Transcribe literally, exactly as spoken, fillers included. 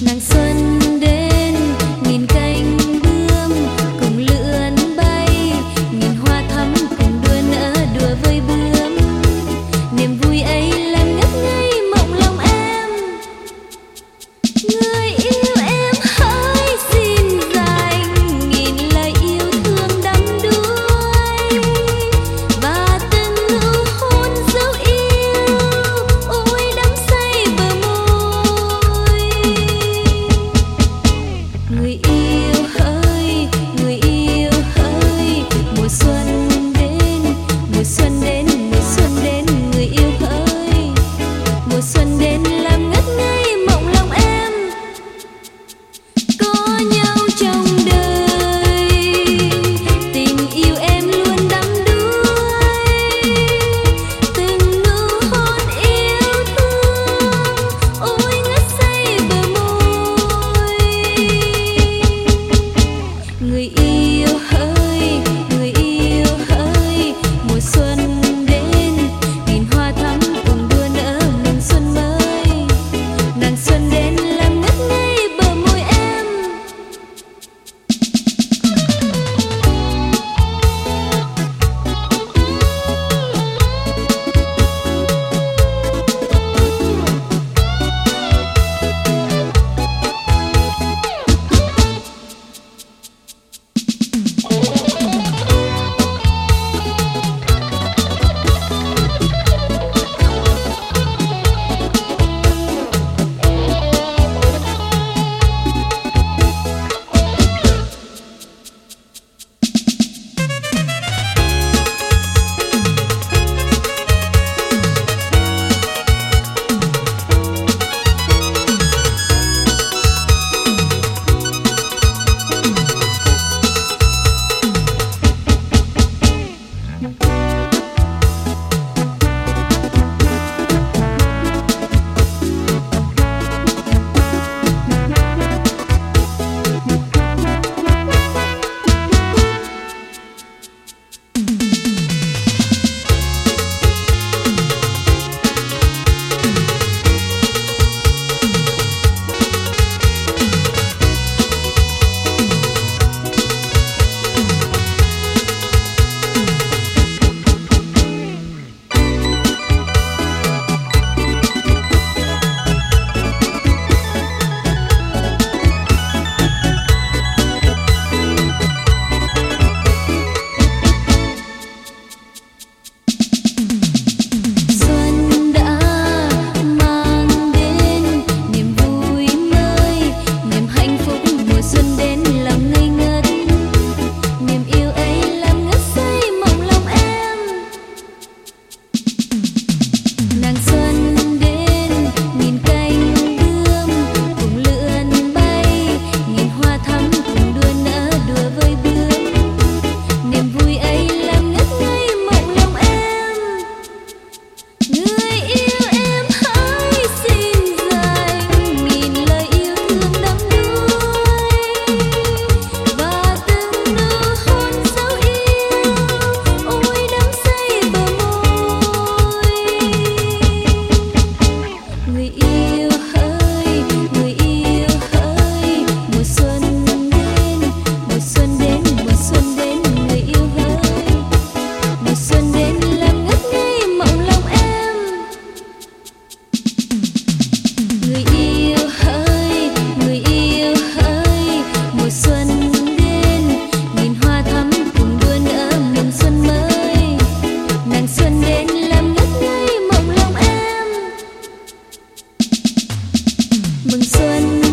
Nàng xuân đến nghìn cánh bướm cùng lượn bay, nghìn hoa thắm cùng đua nở đùa với bướm. Niềm vui ấy làm ngất ngây mộng lòng em. Người yêu em hỡi xin dành nghìn lời yêu thương đắm đuối, và từng nụ hôn dấu yêu ôi đắm say bờ môi. Người yêu hỡi, người yêu hỡi, mùa xuân đến, mùa xuân đến, mùa xuân đến, người yêu hỡi, mùa xuân đến làm ngất ngây mộng lòng em. Có nhau trong đời, tình yêu em luôn đắm đuối, từng nụ hôn yêu thương ôi ngất say bờ môi. Người yêu hỡi, người yêu hỡi, mùa xuân đến, nghìn hoa thắm cùng đua nở mừng xuân mới. Nàng xuân đến làm ngất ngây bờ môi em. Xuân đã mang đến niềm vui mới, niềm hạnh phúc mùa xuân đến làm ngây ngất. Niềm yêu ấy làm ngất say mộng lòng em. Nàng xuân đến nghìn cánh bướm cùng lượn bay, nghìn hoa thắm cùng đua nở đùa với bướm. Niềm vui ấy làm ngất ngây mộng lòng em. Người yêu em hỡi xin dành nghìn lời yêu thương đắm đuối, và từng nụ hôn dấu yêu ôi đắm say bờ môi. Người yêu hỡi, người yêu hỡi, mùa xuân đến, mùa xuân đến, mùa xuân đến, người yêu hỡi, mùa xuân đến làm ngất ngây mộng lòng em. Người yêu hỡi, người yêu hỡi, mùa xuân đến, nghìn hoa thắm cùng đua nở mừng xuân mới. Nàng xuân đến làm ngất ngây mộng lòng em. Mừng xuân